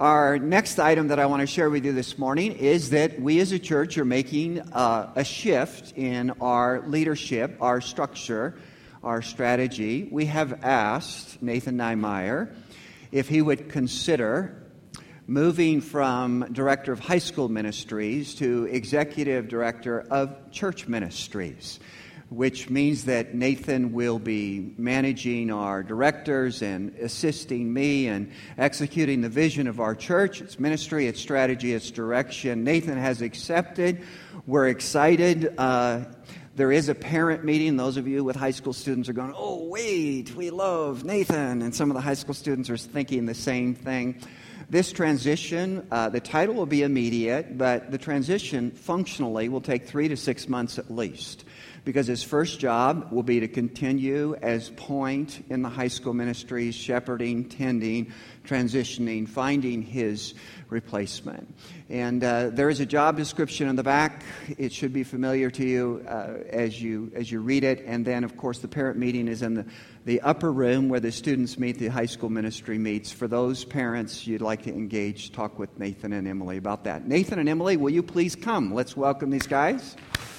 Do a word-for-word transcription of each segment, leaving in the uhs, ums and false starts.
Our next item that I want to share with you this morning is that we as a church are making uh, a shift in our leadership, our structure, our strategy. We have asked Nathan Niemeyer if he would consider moving from director of high school ministries to executive director of church ministries, which means that Nathan will be managing our directors and assisting me in executing the vision of our church, its ministry, its strategy, its direction. Nathan has accepted. We're excited. Uh, there is a parent meeting. Those of you with high school students are going, oh, wait, we love Nathan. And some of the high school students are thinking the same thing. This transition, uh, the title will be immediate, but the transition functionally will take three to six months at least, because his first job will be to continue as point in the high school ministries, shepherding, tending, transitioning, finding his replacement. And uh, there is a job description in the back. It should be familiar to you uh, as you as you read it. And then, of course, the parent meeting is in the, the upper room where the students meet, the high school ministry meets. For those parents you'd like to engage, talk with Nathan and Emily about that. Nathan and Emily, will you please come? Let's welcome these guys.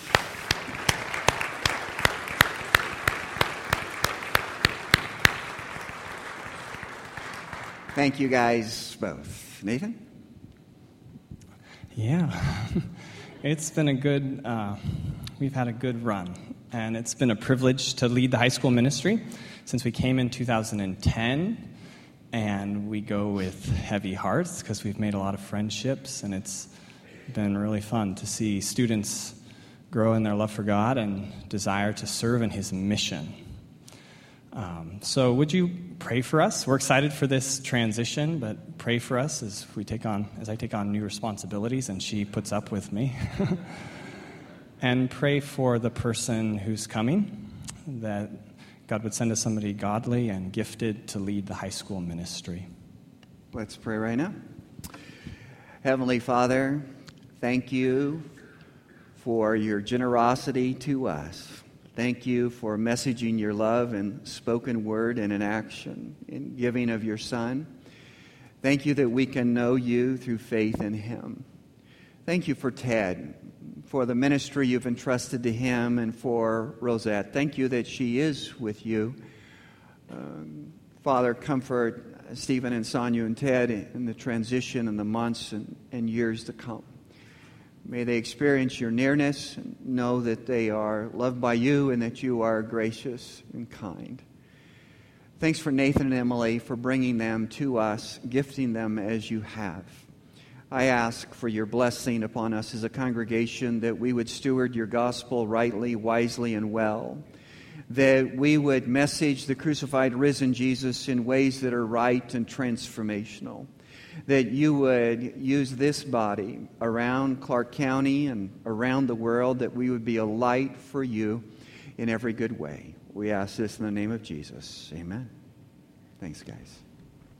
Thank you guys both. Nathan? Yeah, it's been a good, uh, we've had a good run, and it's been a privilege to lead the high school ministry since we came in two thousand ten, and we go with heavy hearts because we've made a lot of friendships, and it's been really fun to see students grow in their love for God and desire to serve in His mission. Um, so would you pray for us? We're excited for this transition, but pray for us as we take on, as I take on new responsibilities and she puts up with me. And pray for the person who's coming, that God would send us somebody godly and gifted to lead the high school ministry. Let's pray right now. Heavenly Father, thank you for your generosity to us. Thank you for messaging your love in spoken word and in action, in giving of your Son. Thank you that we can know you through faith in him. Thank you for Ted, for the ministry you've entrusted to him, and for Rosette. Thank you that she is with you. Um, Father, comfort Stephen and Sonia and Ted in the transition in the months and, and years to come. May they experience your nearness and know that they are loved by you and that you are gracious and kind. Thanks for Nathan and Emily for bringing them to us, gifting them as you have. I ask for your blessing upon us as a congregation, that we would steward your gospel rightly, wisely, and well, that we would message the crucified, risen Jesus in ways that are right and transformational, that you would use this body around Clark County and around the world, that we would be a light for you in every good way. We ask this in the name of Jesus. Amen. Thanks, guys.